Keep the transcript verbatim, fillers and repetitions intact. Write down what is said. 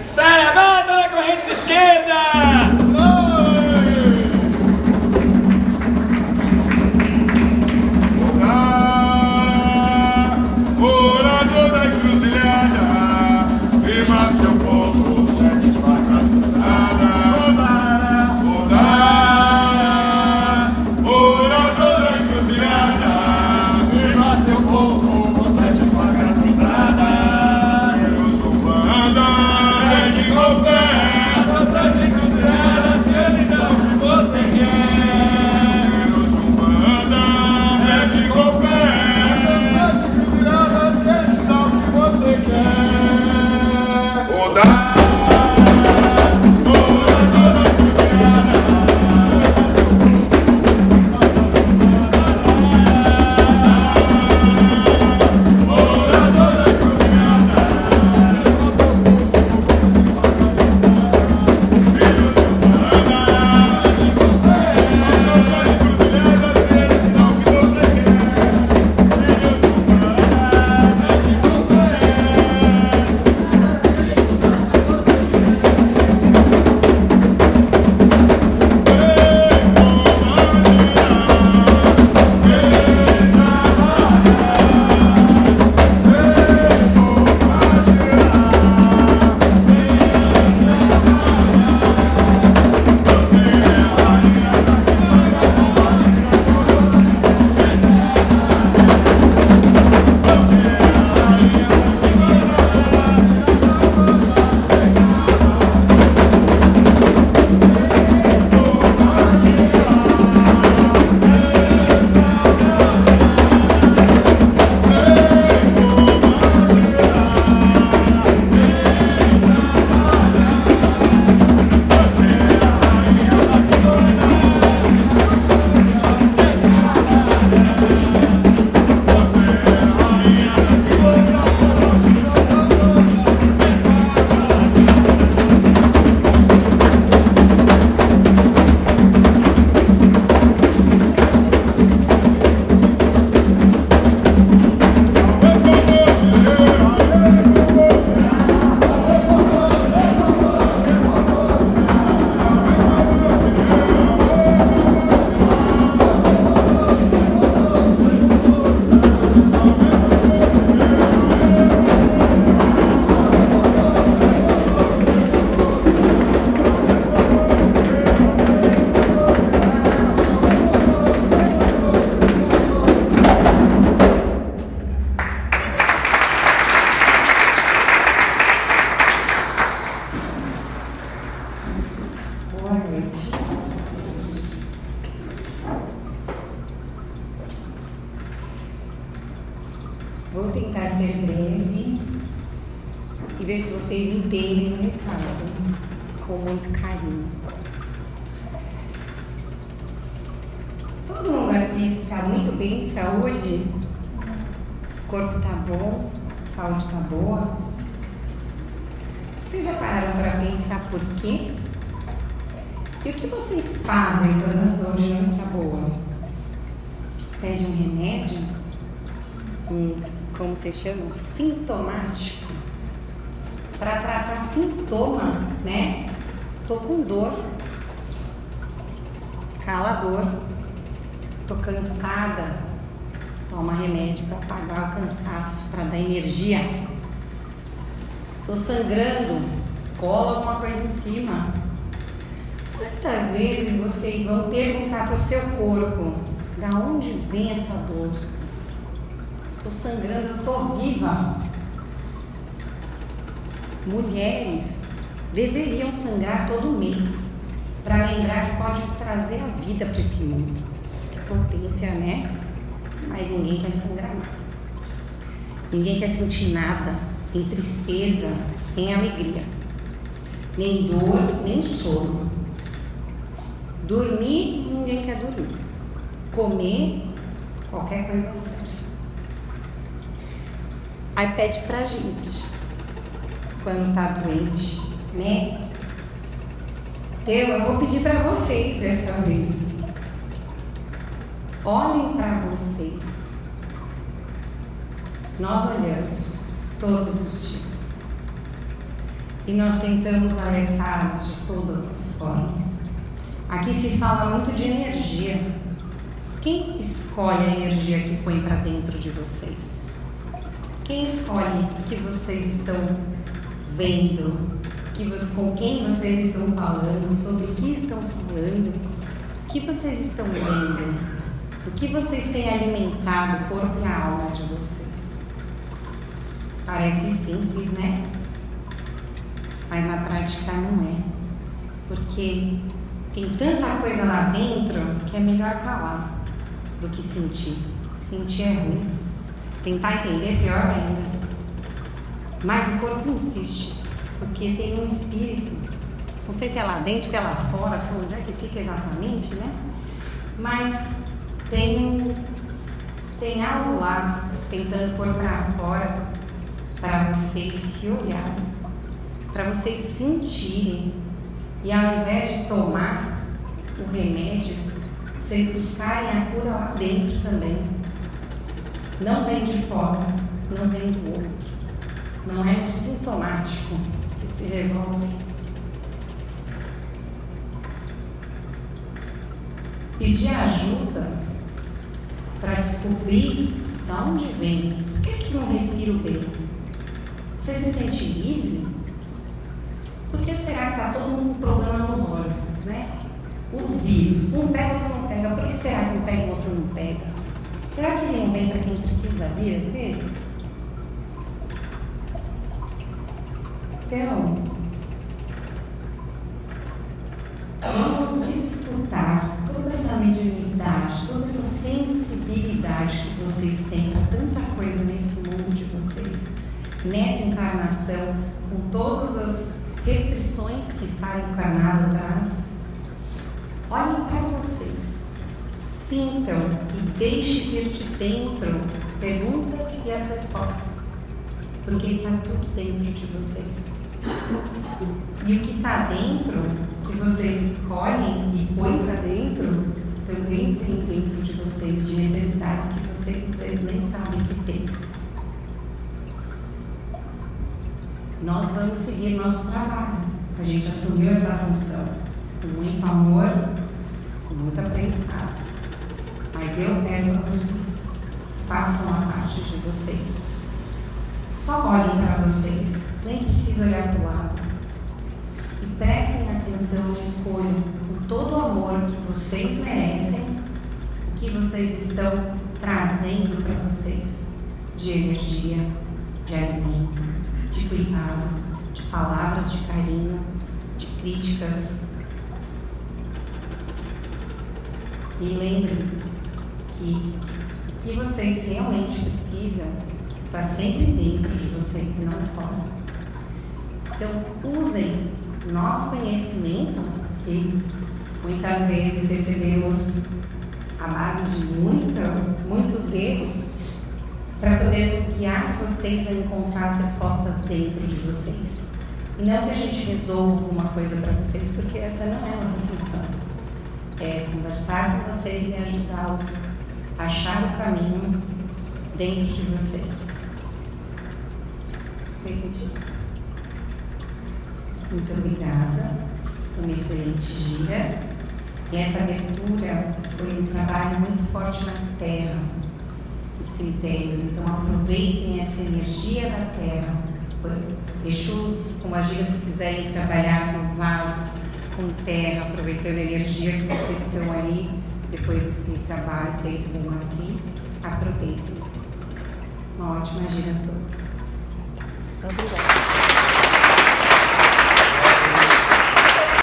Saravata na corrente de esquerda! Orador da encruzilhada, firma seu ponto, sete facas cruzadas. Orador da encruzilhada, firma seu ponto, com sete facas cruzadas. Menos Umbanda, pede com fé, essas sete encruzilhadas que ele dá o que você quer. Menos Umbanda, pede com fé, essas sete encruzilhadas que ele dá o que você quer. O da Vou tentar ser breve e ver se vocês entendem o recado com muito carinho. Todo mundo aqui está muito bem de saúde? O corpo está bom? A saúde está boa? Vocês já pararam para pensar por quê? E o que vocês fazem quando a saúde não está boa? Pede um remédio? Um, como vocês chamam? Sintomático? Para tratar sintoma, né? Tô com dor. Cala a dor. Tô cansada. Toma remédio para apagar o cansaço, para dar energia. Tô sangrando. Cola alguma coisa em cima. Quantas vezes vocês vão perguntar para o seu corpo: da onde vem essa dor? Tô sangrando, eu tô viva. Mulheres deveriam sangrar todo mês para lembrar que pode trazer a vida para esse mundo. Que potência, né? Mas ninguém quer sangrar mais. Ninguém quer sentir nada, nem tristeza, nem alegria, nem dor, nem sono. Dormir, ninguém quer dormir. Comer, qualquer coisa serve. Aí pede pra gente, quando tá doente, né? Eu, eu vou pedir pra vocês dessa vez. Olhem pra vocês. Nós olhamos todos os dias. e nós tentamos alertá-los de todas as formas. Aqui se fala muito de energia. Quem escolhe a energia que põe para dentro de vocês? Quem escolhe o que vocês estão vendo? Que você, com quem vocês estão falando? Sobre o que estão falando? O que vocês estão vendo? Do que vocês têm alimentado o corpo e a alma de vocês? Parece simples, né? Mas na prática não é. Porque tem tanta coisa lá dentro que é melhor calar do que sentir. Sentir é ruim. Tentar entender é pior ainda. Mas o corpo insiste, porque tem um espírito. Não sei se é lá dentro, se é lá fora, se onde é que fica exatamente, né? Mas tem, tem algo lá tentando pôr para fora para vocês se olharem, para vocês sentirem. E ao invés de tomar o remédio, vocês buscarem a cura lá dentro também. Não vem de fora, não vem do outro. Não é o sintomático que se resolve. Pedir ajuda para descobrir de onde vem. Por que é que não respiro bem? Você se sente livre? Por que será que está todo mundo com problema nos olhos, né? Os vírus, um pega, outro não pega. Por que será que um pega e o outro não pega? Será que ele não vem para quem precisa vir às vezes? Então, vamos escutar toda essa mediunidade, toda essa sensibilidade que vocês têm para tanta coisa nesse mundo de vocês, nessa encarnação, com todas as restrições que está encarnado traz. Olhem para vocês, sintam e deixe vir de dentro perguntas e as respostas, porque está tudo dentro de vocês. E o que está dentro, que vocês escolhem e põem para dentro, também tem dentro de vocês, de necessidades que vocês às vezes nem sabem que tem. Nós vamos seguir nosso trabalho. A gente assumiu essa função com muito amor, com muito aprendizado. Mas eu peço a vocês, façam a parte de vocês. Só olhem para vocês, nem precisa olhar para o lado. E prestem atenção e escolham com todo o amor que vocês merecem, o que vocês estão trazendo para vocês de energia, de alimento, de cuidado, de palavras de carinho, de críticas. E lembrem que o que vocês realmente precisam está sempre dentro de vocês e não fora. Então, usem nosso conhecimento, que muitas vezes recebemos à base de muita, muitos erros, para podermos guiar vocês a encontrar as respostas dentro de vocês. E não que a gente resolva alguma coisa para vocês, porque essa não é a nossa função. É conversar com vocês e ajudá-los a achar o caminho dentro de vocês. Fez sentido? Muito obrigada. Uma excelente dia. E essa abertura foi um trabalho muito forte na Terra, os critérios. Então aproveitem essa energia da Terra. Exus, com magias que quiserem trabalhar com vasos, com terra, aproveitando a energia que vocês estão aí, depois desse trabalho feito bem macio, aproveitem. Uma ótima gira a todos. Obrigada.